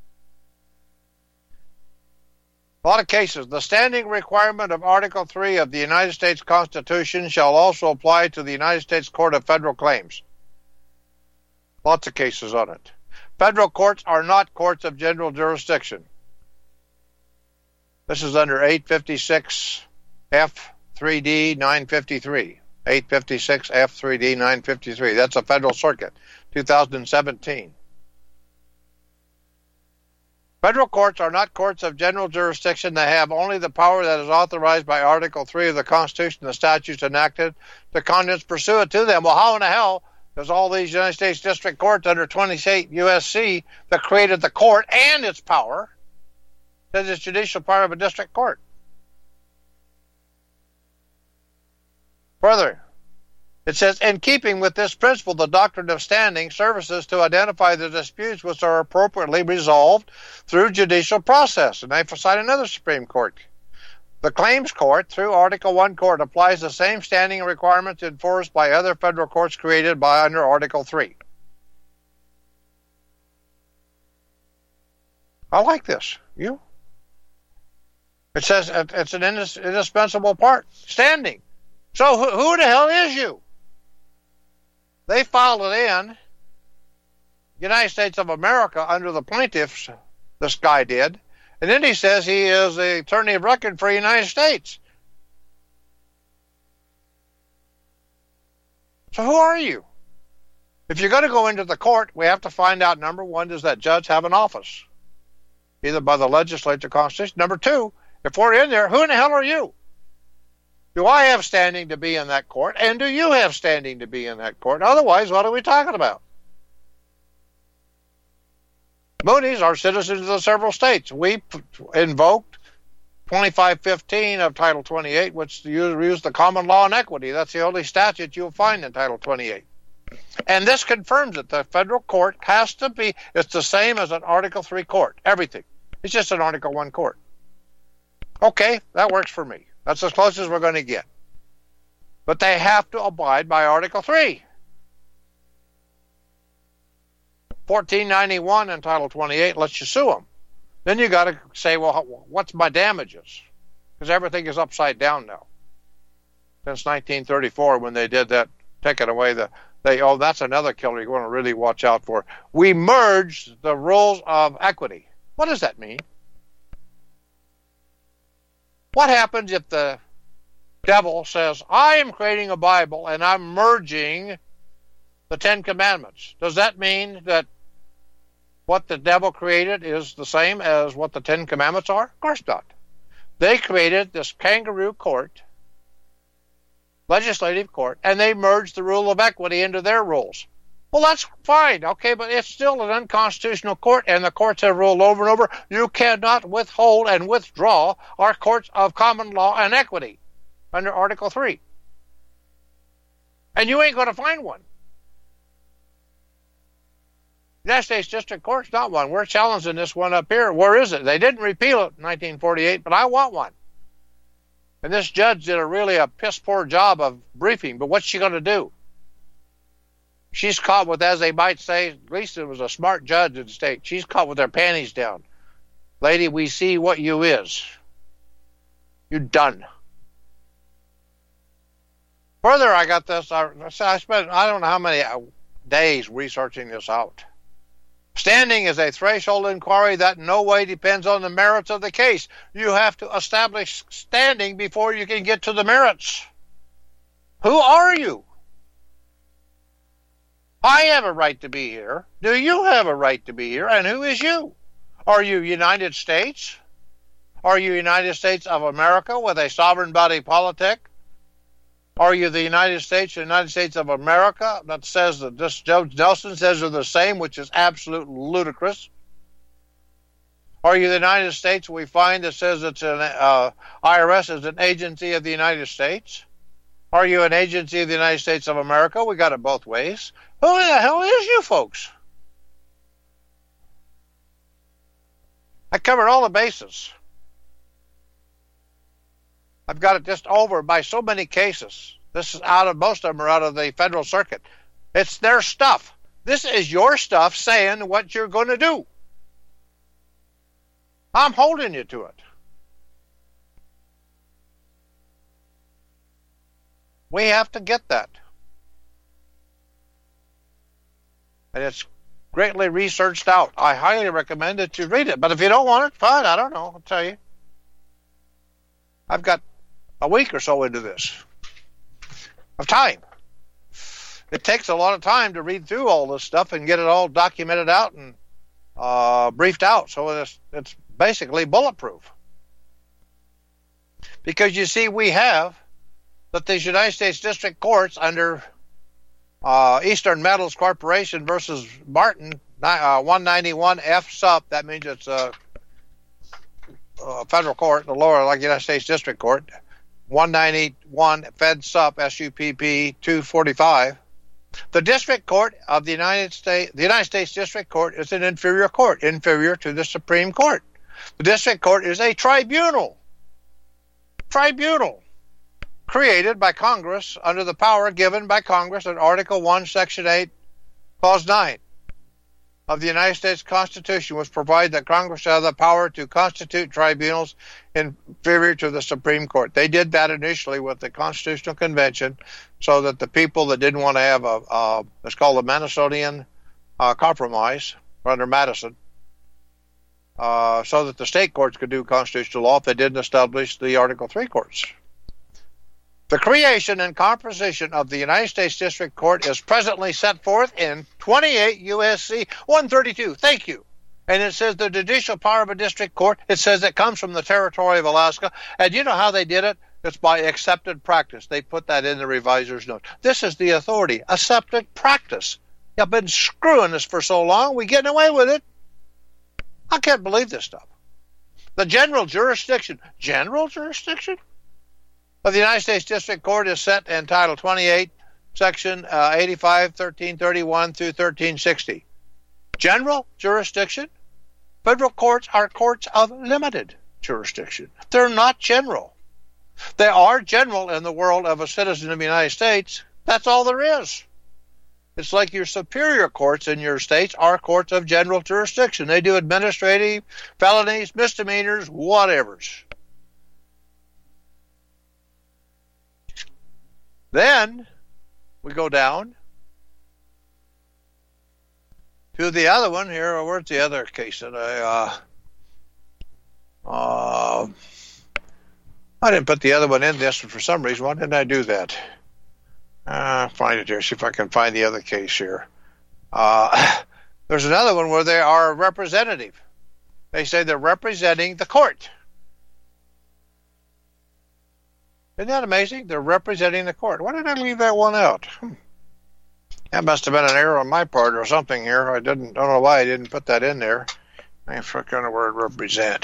a lot of cases, the standing requirement of Article 3 of the United States Constitution shall also apply to the United States Court of Federal Claims. Lots of cases on it. Federal courts are not courts of general jurisdiction. This is under 856 F3D 953. 856 F3D 953. That's a Federal Circuit, 2017. Federal courts are not courts of general jurisdiction. They have only the power that is authorized by Article 3 of the Constitution and the statutes enacted to conduct pursuant to them. Well, how in the hell does all these United States District Courts under 28 U.S.C. that created the court and its power, says it's judicial power of a district court? Further, it says, in keeping with this principle, the doctrine of standing services to identify the disputes which are appropriately resolved through judicial process. And they cite another Supreme Court. The Claims Court, through Article 1 Court, applies the same standing requirements enforced by other federal courts created by under Article 3. I like this. You? It says it's an indispensable part. Standing. So who the hell is you? They filed it in United States of America under the plaintiffs, this guy did. And then he says he is the attorney of record for the United States. So who are you? If you're going to go into the court, we have to find out, number one, does that judge have an office? Either by the legislature, Constitution. Number two, if we're in there, who in the hell are you? Do I have standing to be in that court? And do you have standing to be in that court? Otherwise, what are we talking about? Moonies are citizens of the several states. We invoked 2515 of Title 28, which used the common law and equity. That's the only statute you'll find in Title 28. And this confirms that the federal court has to be, it's the same as an Article 3 court. Everything. It's just an Article 1 court. Okay, that works for me. That's as close as we're going to get. But they have to abide by Article 3. 1491 in Title 28 lets you sue them. Then you got to say, well, what's my damages? Because everything is upside down now. Since 1934, when they did that, taking away that's another killer you want to really watch out for. We merged the rules of equity. What does that mean? What happens if the devil says, I am creating a Bible and I'm merging the Ten Commandments? Does that mean that what the devil created is the same as what the Ten Commandments are? Of course not. They created this kangaroo court, legislative court, and they merged the rule of equity into their rules. Well, that's fine, okay, but it's still an unconstitutional court, and the courts have ruled over and over, you cannot withhold and withdraw our courts of common law and equity under Article 3. And you ain't going to find one. United States District Court's not one. We're challenging this one up here. Where is it? They didn't repeal it in 1948, but I want one. And this judge did a piss-poor job of briefing, but what's she going to do? She's caught with, as they might say, at least it was a smart judge in the state, she's caught with her panties down. Lady, we see what you is. You're done. Further, I got this. I spent I don't know how many days researching this out. Standing is a threshold inquiry that in no way depends on the merits of the case. You have to establish standing before you can get to the merits. Who are you? I have a right to be here. Do you have a right to be here? And who is you? Are you United States? Are you United States of America with a sovereign body politic? Are you the United States of America that says that this Judge Nelson says are the same, which is absolutely ludicrous? Are you the United States? We find that says it's an IRS is an agency of the United States. Are you an agency of the United States of America? We got it both ways. Who the hell is you folks? I covered all the bases. I've got it just over by so many cases. This is most of them are out of the federal circuit. It's their stuff. This is your stuff saying what you're going to do. I'm holding you to it. We have to get that. And it's greatly researched out. I highly recommend that you read it. But if you don't want it, fine, I don't know. I'll tell you. I've got a week or so into this of time. It takes a lot of time to read through all this stuff and get it all documented out and briefed out. So it's basically bulletproof. Because you see, we have that these United States District Courts under Eastern Metals Corporation versus Martin, 191 F sup, that means it's a federal court, the lower, like United States District Court, 191 Fed sup, SUPP 245. The District Court of the United States District Court is an inferior court, inferior to the Supreme Court. The District Court is a tribunal created by Congress under the power given by Congress in Article 1, Section 8, Clause 9 of the United States Constitution, which provides that Congress shall have the power to constitute tribunals inferior to the Supreme Court. They did that initially with the Constitutional Convention so that the people that didn't want to have it's called the Minnesotan Compromise under Madison, so that the state courts could do constitutional law if they didn't establish the Article 3 courts. The creation and composition of the United States District Court is presently set forth in 28 U.S.C. 132. Thank you. And it says the judicial power of a district court, it says it comes from the territory of Alaska. And you know how they did it? It's by accepted practice. They put that in the reviser's note. This is the authority. Accepted practice. You've been screwing us for so long. We're getting away with it. I can't believe this stuff. The general jurisdiction of the United States District Court is set in Title 28, Section 85, 1331 through 1360. General jurisdiction. Federal courts are courts of limited jurisdiction. They're not general. They are general in the world of a citizen of the United States. That's all there is. It's like your superior courts in your states are courts of general jurisdiction. They do administrative, felonies, misdemeanors, whatevers. Then we go down to the other one here. Where's the other case that I didn't put the other one in this for some reason. Why didn't I do that? Find it here. See if I can find the other case here. There's another one where they are representative. They say they're representing the court. Isn't that amazing? They're representing the court. Why did I leave that one out? That must have been an error on my part or something here. I don't know why I didn't put that in there. I forgot the word represent.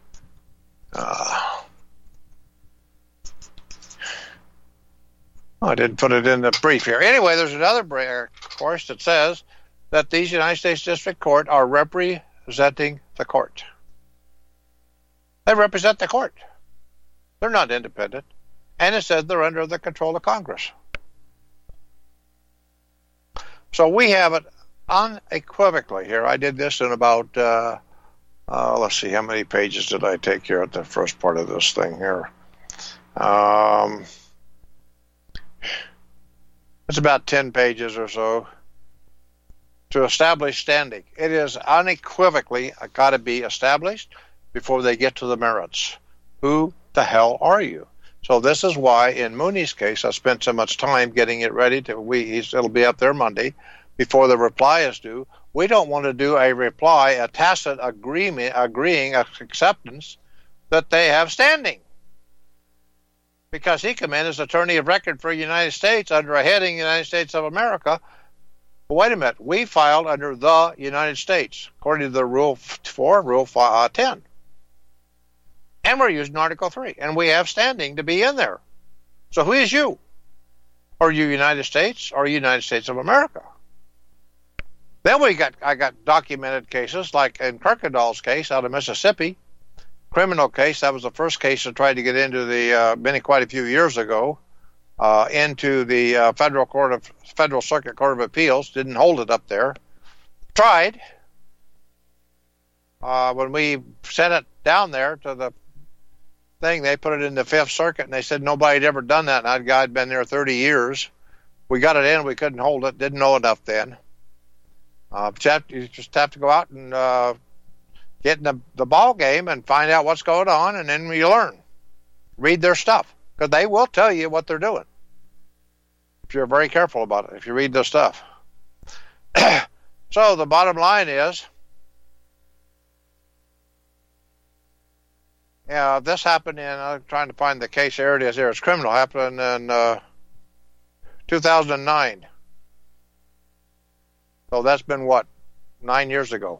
I didn't put it in the brief here. Anyway, there's another course that says that these United States District Court are representing the court. They represent the court. They're not independent. And it says they're under the control of Congress. So we have it unequivocally here. I did this in about, let's see, how many pages did I take here at the first part of this thing here? It's about 10 pages or so to establish standing. It is unequivocally got to be established before they get to the merits. Who the hell are you? So this is why in Mooney's case I spent so much time getting it ready it'll be up there Monday before the reply is due. We don't want to do a reply, a tacit agreeing acceptance that they have standing. Because he came in as attorney of record for the United States under a heading United States of America But wait a minute. We filed under the United States, according to the Rule 4, Rule 10. And we're using Article 3. And we have standing to be in there. So who is you? Are you United States or United States of America? Then I got documented cases, like in Kirkendall's case out of Mississippi, criminal case. That was the first case that tried to get into quite a few years ago, into the Federal Circuit Court of Appeals. Didn't hold it up there. Tried. When we sent it down there to the thing, they put it in the Fifth Circuit, and they said nobody had ever done that. And that guy had been there 30 years. We got it in. We couldn't hold it. Didn't know enough then. You just have to go out and get in the ball game and find out what's going on, and then you learn. Read their stuff, because they will tell you what they're doing if you're very careful about it, if you read their stuff. So the bottom line is, this happened in, I'm trying to find the case, there it is here, it's criminal, happened in 2009. So that's been, 9 years ago.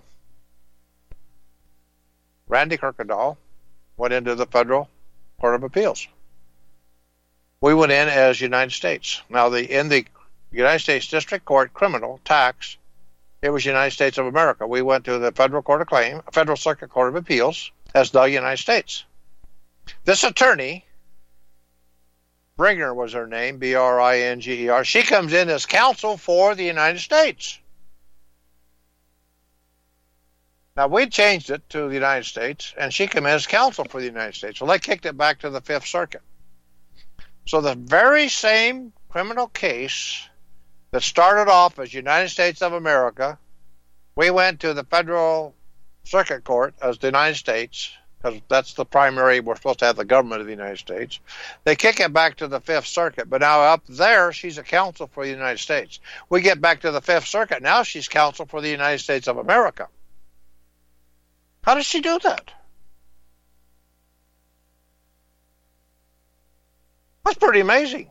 Randy Kirkendall went into the Federal Court of Appeals. We went in as United States. Now, in the United States District Court criminal tax, it was United States of America. We went to the Federal Circuit Court of Appeals as the United States. This attorney, Bringer was her name, Bringer, she comes in as counsel for the United States. Now, we changed it to the United States, and she came in as counsel for the United States. So they kicked it back to the Fifth Circuit. So the very same criminal case that started off as United States of America, we went to the Federal Circuit Court as the United States, because that's the primary, we're supposed to have the government of the United States. They kick it back to the Fifth Circuit, but now up there, she's a counsel for the United States. We get back to the Fifth Circuit, now she's counsel for the United States of America. How does she do that? That's pretty amazing.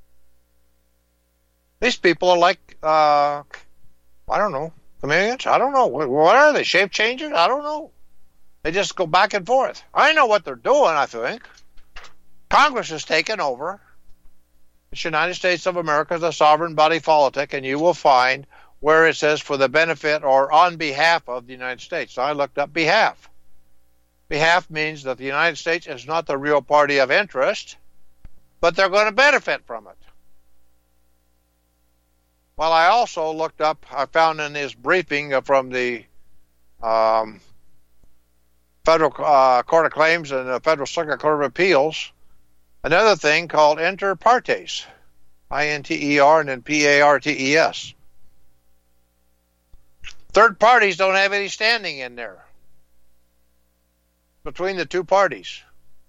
These people are like, I don't know, chameleons? I don't know. What are they, shape changers? I don't know. They just go back and forth. I know what they're doing, I think. Congress has taken over. The United States of America is a sovereign body politic, and you will find where it says for the benefit or on behalf of the United States. So I looked up behalf. Behalf means that the United States is not the real party of interest, but they're going to benefit from it. Well, I also looked up, I found in this briefing from the Federal Court of Claims and the Federal Circuit Court of Appeals, another thing called inter partes, I-N-T-E-R and then P-A-R-T-E-S. Third parties don't have any standing in there between the two parties.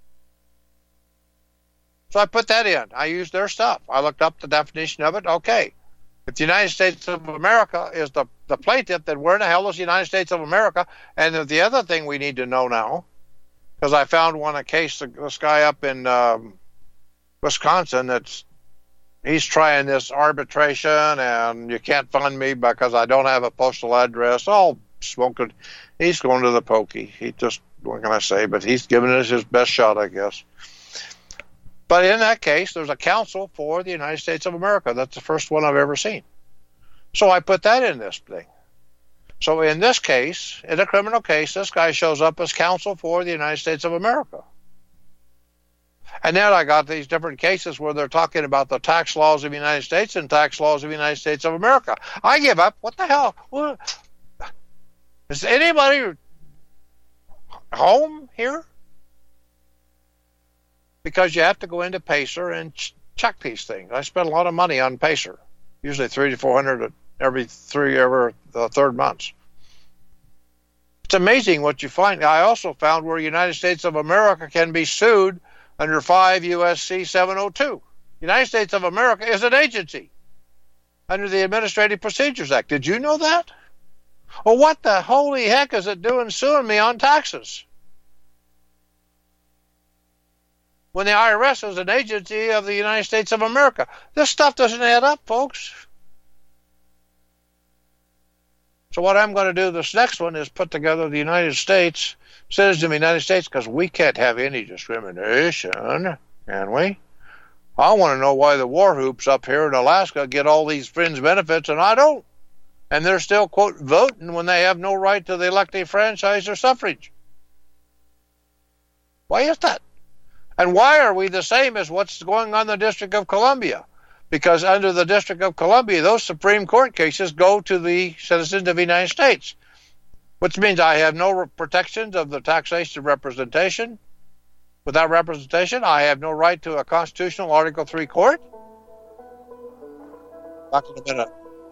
So I put that in. I used their stuff. I looked up the definition of it. Okay. If the United States of America is the plaintiff, then where in the hell is the United States of America? And the other thing we need to know now, because I found a case, this guy up in Wisconsin, he's trying this arbitration, and you can't fund me because I don't have a postal address. All smoking. He's going to the pokey. He just, what can I say? But he's giving it his best shot, I guess. But in that case, there's a counsel for the United States of America. That's the first one I've ever seen. So I put that in this thing. So in this case, in a criminal case, this guy shows up as counsel for the United States of America. And then I got these different cases where they're talking about the tax laws of the United States and tax laws of the United States of America. I give up. What the hell? Is anybody home here? Because you have to go into Pacer and check these things. I spend a lot of money on Pacer, usually $300 to $400 every third months. It's amazing what you find. I also found where United States of America can be sued under 5 U.S.C. 702. United States of America is an agency under the Administrative Procedures Act. Did you know that? Well, what the holy heck is it doing suing me on taxes? When the IRS is an agency of the United States of America. This stuff doesn't add up, folks. So what I'm going to do this next one is put together the United States, citizens of the United States, because we can't have any discrimination, can we? I want to know why the war hoops up here in Alaska get all these fringe benefits and I don't. And they're still, quote, voting when they have no right to the elective franchise or suffrage. Why is that? And why are we the same as what's going on in the District of Columbia? Because under the District of Columbia, those Supreme Court cases go to the citizens of the United States, which means I have no protections of the taxation representation. Without representation, I have no right to a constitutional Article III court. Back in a minute.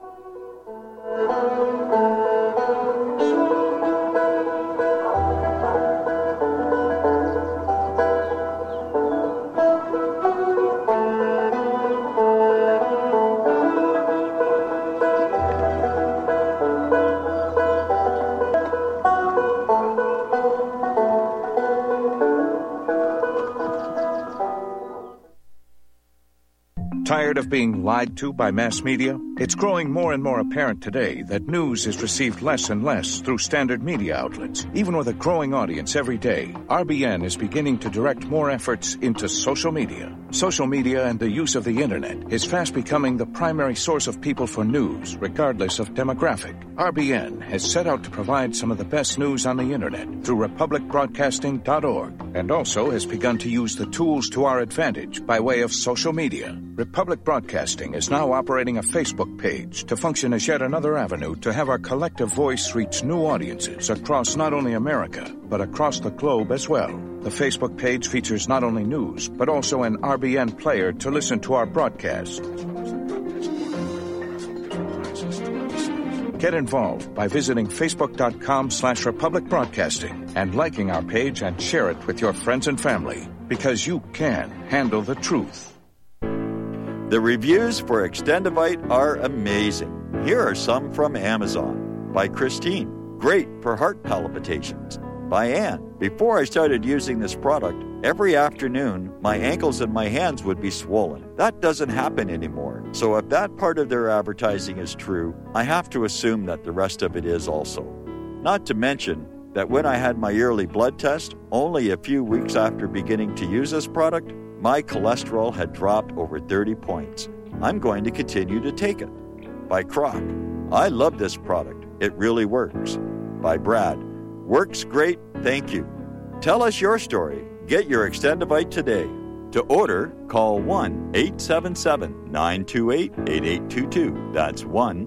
Tired of being lied to by mass media? It's growing more and more apparent today that news is received less and less through standard media outlets. Even with a growing audience every day, RBN is beginning to direct more efforts into social media. Social media and the use of the internet is fast becoming the primary source of people for news, regardless of demographic. RBN has set out to provide some of the best news on the internet through republicbroadcasting.org, and also has begun to use the tools to our advantage by way of social media. Republic Broadcasting is now operating a Facebook page to function as yet another avenue to have our collective voice reach new audiences across not only America, but across the globe as well. The Facebook page features not only news, but also an RBN player to listen to our broadcast. Get involved by visiting facebook.com/Republic Broadcasting and liking our page and share it with your friends and family, because you can handle the truth. The reviews for Extendivite are amazing. Here are some from Amazon. By Christine, great for heart palpitations. By Ann, before I started using this product, every afternoon my ankles and my hands would be swollen. That doesn't happen anymore. So if that part of their advertising is true, I have to assume that the rest of it is also. Not to mention that when I had my yearly blood test, only a few weeks after beginning to use this product, my cholesterol had dropped over 30 points. I'm going to continue to take it. By Croc, I love this product. It really works. By Brad, works great, thank you. Tell us your story. Get your Extendivite today. To order, call 1-877-928-8822. That's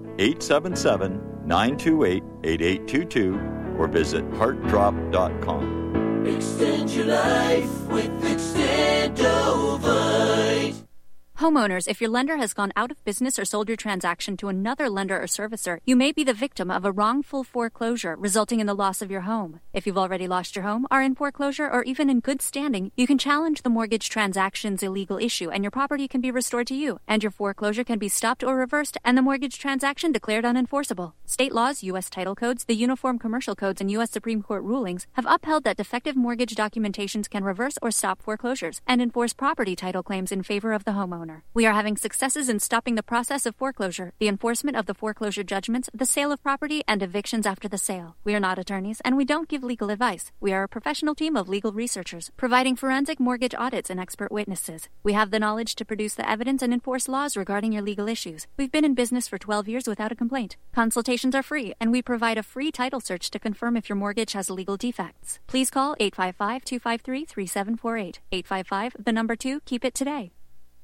1-877-928-8822. Or visit heartdrop.com. Extend your life with Extendovite. Homeowners, if your lender has gone out of business or sold your transaction to another lender or servicer, you may be the victim of a wrongful foreclosure, resulting in the loss of your home. If you've already lost your home, are in foreclosure, or even in good standing, you can challenge the mortgage transaction's illegal issue, and your property can be restored to you, and your foreclosure can be stopped or reversed, and the mortgage transaction declared unenforceable. State laws, U.S. title codes, the Uniform Commercial Codes, and U.S. Supreme Court rulings have upheld that defective mortgage documentations can reverse or stop foreclosures and enforce property title claims in favor of the homeowner. We are having successes in stopping the process of foreclosure, the enforcement of the foreclosure judgments, the sale of property, and evictions after the sale. We are not attorneys, and we don't give legal advice. We are a professional team of legal researchers, providing forensic mortgage audits and expert witnesses. We have the knowledge to produce the evidence and enforce laws regarding your legal issues. We've been in business for 12 years without a complaint. Consultations are free, and we provide a free title search to confirm if your mortgage has legal defects. Please call 855-253-3748. 855, the number 2, keep it today.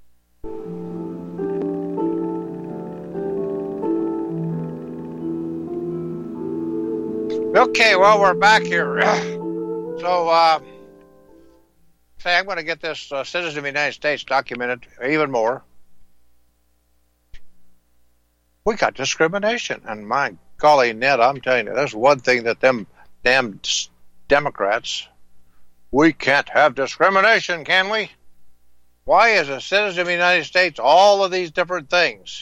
Okay, well, we're back here. So, say I'm going to get this citizen of the United States documented even more. We got discrimination, and my golly, Ned, I'm telling you, there's one thing that them damn Democrats, we can't have discrimination, can we? Why is a citizen of the United States all of these different things?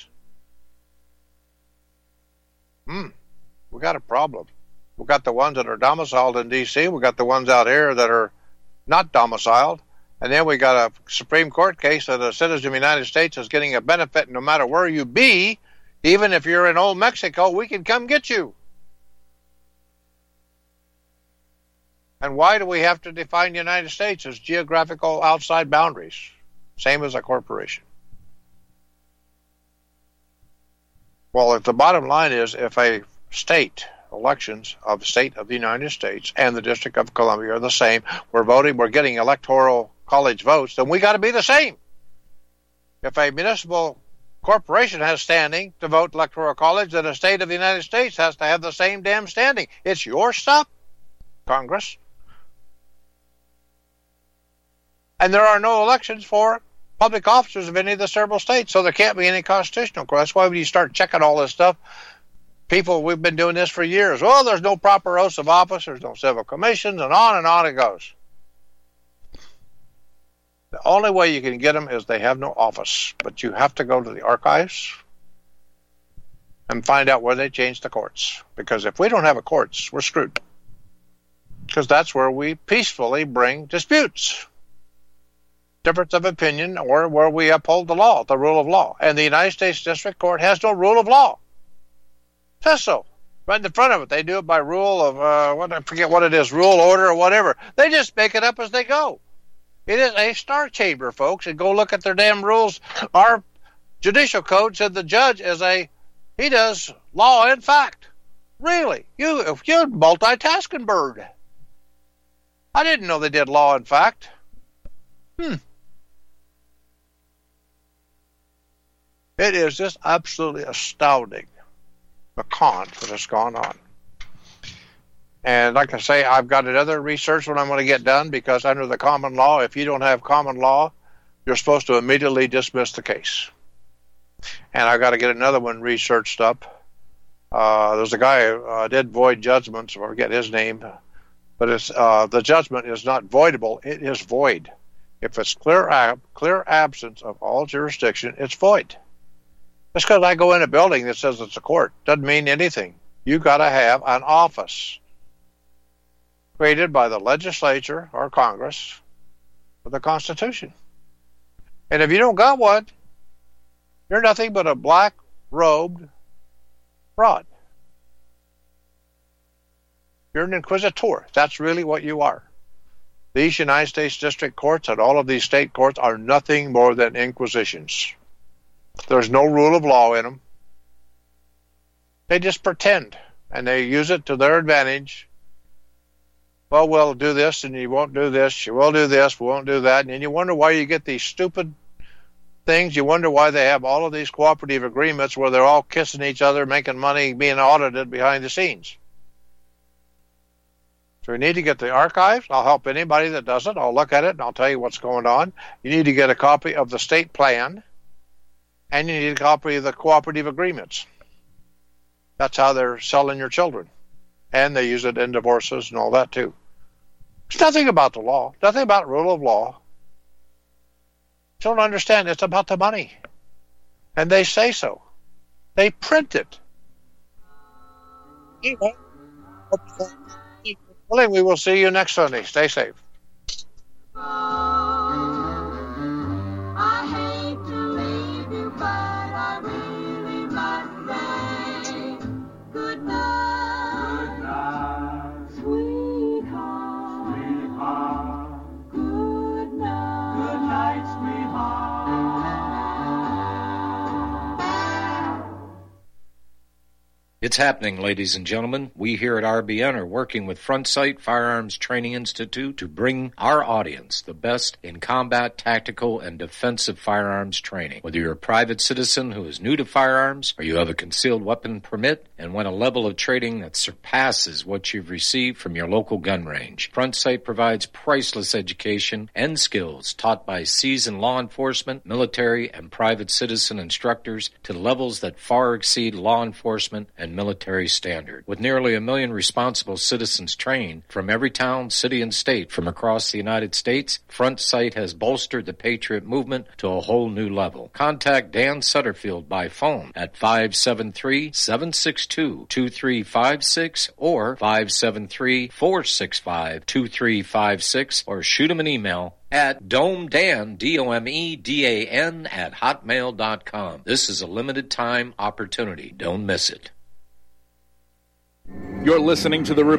We got a problem. We got the ones that are domiciled in D.C. We got the ones out here that are not domiciled. And then we got a Supreme Court case that a citizen of the United States is getting a benefit no matter where you be. Even if you're in old Mexico, we can come get you. And why do we have to define the United States as geographical outside boundaries? Same as a corporation. Well, if the bottom line is if a state, elections of the state of the United States and the District of Columbia are the same, we're getting electoral college votes, then we got to be the same. If a municipal corporation has standing to vote electoral college, then a state of the United States has to have the same damn standing. It's your stuff, Congress. And there are no elections for public officers of any of the several states, so there can't be any constitutional question. That's why when you start checking all this stuff, people, we've been doing this for years. Well, there's no proper oaths of office, there's no civil commissions, and on it goes. The only way you can get them is they have no office, but you have to go to the archives and find out where they changed the courts. Because if we don't have a courts, we're screwed. Because that's where we peacefully bring disputes, difference of opinion, or where we uphold the law, the rule of law. And the United States District Court has no rule of law. It says so. Right in the front of it. They do it by rule of, I forget what it is, rule, order, or whatever. They just make it up as they go. It is a star chamber, folks, and go look at their damn rules. Our judicial code said the judge he does law and fact. Really? You're a multitasking bird. I didn't know they did law and fact. It is just absolutely astounding, the con that has gone on. And like I say, I've got another research when I'm going to get done, because under the common law, if you don't have common law, you're supposed to immediately dismiss the case. And I've got to get another one researched up. There's a guy who did void judgments, I forget his name, but it's the judgment is not voidable, it is void. If it's clear absence of all jurisdiction, it's void. Just because I go in a building that says it's a court doesn't mean anything. You got to have an office created by the legislature or Congress for the Constitution. And if you don't got one, you're nothing but a black-robed fraud. You're an inquisitor. That's really what you are. These United States District Courts and all of these state courts are nothing more than inquisitions. There's no rule of law in them. They just pretend, and they use it to their advantage. Well, we'll do this, and you won't do this. You will do this, we won't do that. And then you wonder why you get these stupid things. You wonder why they have all of these cooperative agreements where they're all kissing each other, making money, being audited behind the scenes. So we need to get the archives. I'll help anybody that does it. I'll look at it, and I'll tell you what's going on. You need to get a copy of the state plan, and you need a copy of the cooperative agreements. That's how they're selling your children. And they use it in divorces and all that, too. It's nothing about the law, nothing about rule of law. You don't understand. It's about the money. And they say so. They print it. Anyway, we will see you next Sunday. Stay safe. It's happening, ladies and gentlemen. We here at RBN are working with Front Sight Firearms Training Institute to bring our audience the best in combat, tactical, and defensive firearms training. Whether you're a private citizen who is new to firearms, or you have a concealed weapon permit and want a level of training that surpasses what you've received from your local gun range, Front Sight provides priceless education and skills taught by seasoned law enforcement, military, and private citizen instructors to levels that far exceed law enforcement and military standard. With nearly 1 million responsible citizens trained from every town, city, and state from across the United States, Front Sight has bolstered the Patriot movement to a whole new level. Contact Dan Sutterfield by phone at 573-762-2356 or 573-465-2356 or shoot him an email at domedan, DOMEDAN, at hotmail.com. This is a limited time opportunity. Don't miss it. You're listening to the